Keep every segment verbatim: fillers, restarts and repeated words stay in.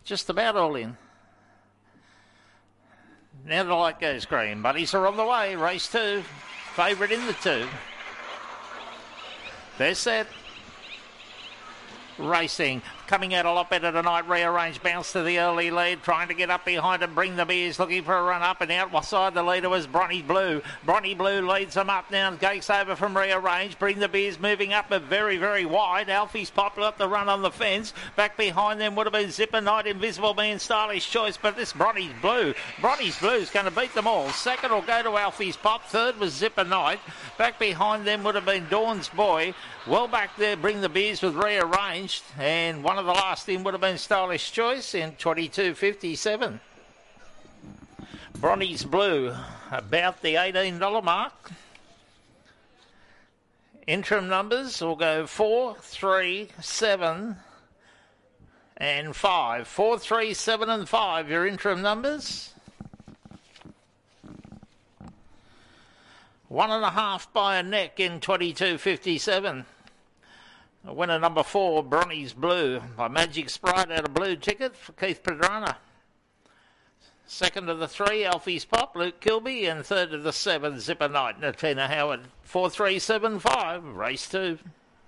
Just about all in. Now the light goes green. Buddies are on the way. Race two. Favourite in the two. They're set. Racing. Coming out a lot better tonight. Rearranged bounce to the early lead. Trying to get up behind and bring the beers. Looking for a run up and out. Beside the leader was Bronny Blue. Bronny Blue leads them up now. Gakes over from Rearranged. Bring the beers moving up but very, very wide. Alfie's popped up the run on the fence. Back behind them would have been Zipper Knight, Invisible Man, Stylish Choice. But this Bronny's Blue. Bronny's Blue is going to beat them all. Second will go to Alfie's Pop. Third was Zipper Knight. Back behind them would have been Dawn's Boy. Well back there, Bring the Beers with Rearranged. And one of the last in would have been Stylish Choice in twenty-two fifty-seven. Bronny's Blue, about the eighteen dollars mark. Interim numbers will go four, three, seven, and five. four, three, seven, and five, your interim numbers. One and a half by a neck in twenty-two fifty-seven. Winner number four, Bronny's Blue, by Magic Sprite out of blue ticket for Keith Padrana. Second of the three, Alfie's Pop, Luke Kilby, and third of the seven, Zipper Knight, Natina Howard. Four, three, seven, five, race two.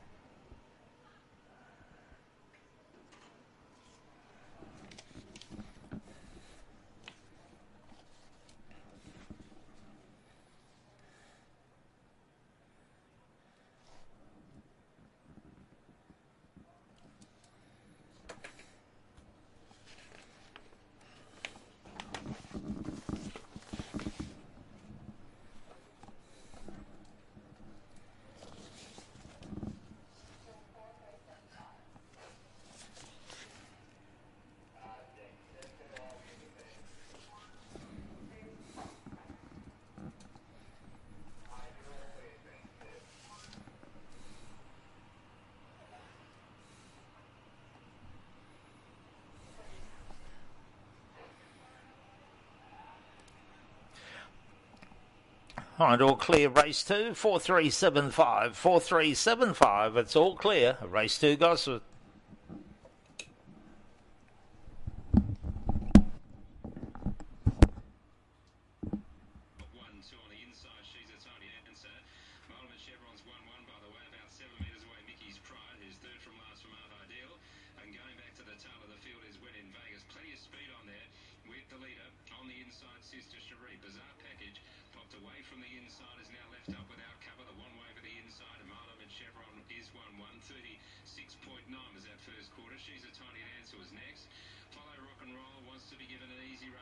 All right, all clear, race two, four three seven five, four three seven five, it's all clear, race two, Gosford. She's a Tiny Dancer was next. Follow Rock and Roll wants to be given an easy